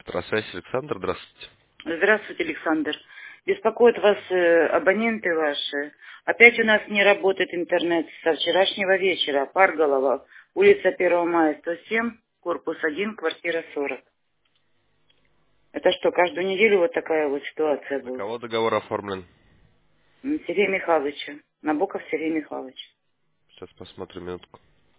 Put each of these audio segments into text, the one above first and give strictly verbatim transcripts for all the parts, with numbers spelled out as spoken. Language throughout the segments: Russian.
Петросвязь Александр, здравствуйте. Здравствуйте, Александр. Беспокоят вас э, абоненты ваши. Опять у нас не работает интернет со вчерашнего вечера. Парголова, улица первого мая, сто семь, корпус один, квартира сорок. Это что, каждую неделю вот такая вот ситуация На будет? кого договор оформлен? М, Сергей Михайлович. Набоков Сергей Михайлович. Сейчас посмотрим минутку.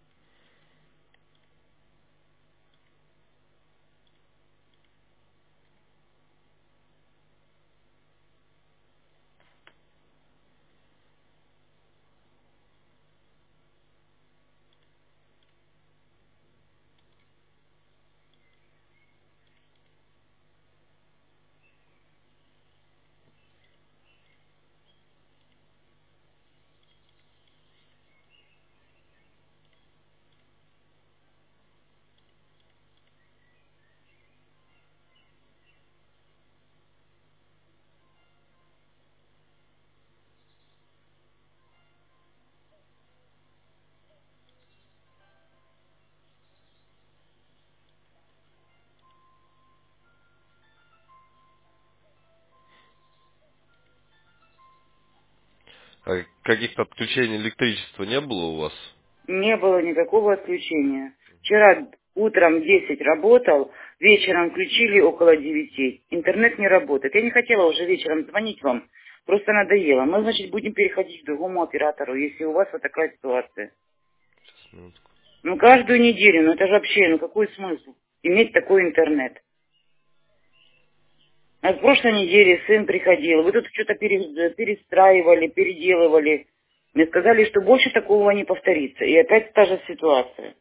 А каких-то отключений электричества не было у вас? Не было никакого отключения. Вчера утром в десять работал, вечером включили около девяти. Интернет не работает. Я не хотела уже вечером звонить вам, просто надоело. Мы, значит, будем переходить к другому оператору, если у вас вот такая ситуация. Сейчас, минутку. Ну, каждую неделю, ну это же вообще, ну какой смысл иметь такой интернет? А в прошлой неделе сын приходил, вы тут что-то пере- перестраивали, переделывали. Мне сказали, что больше такого не повторится. И опять та же ситуация.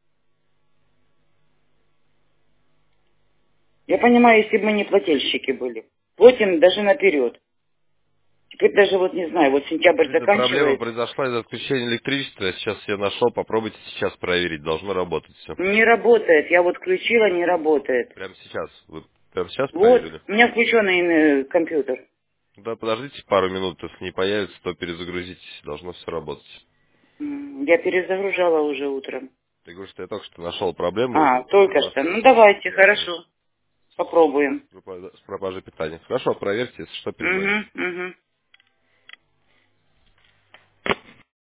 Я понимаю, если бы мы не плательщики были. Платим даже наперед. Теперь даже вот не знаю, вот сентябрь Видно, проблема заканчивается. произошла из-за отключения электричества. Я сейчас я нашел, попробуйте сейчас проверить. Должно работать все. Не работает. Я вот включила, не работает. Прямо сейчас. Вы прямо сейчас Вот, проверили? у меня включенный э, компьютер. Да, подождите пару минут, если не появится, то перезагрузитесь. Должно все работать. М, Я перезагружала уже утром. Я говорю, что я только что нашел проблему А, у только вас, что. Ну давайте, связанную хорошо. Попробуем. с пропа- с пропажей питания. Хорошо, проверьте, если что, Угу, перезвоните. угу.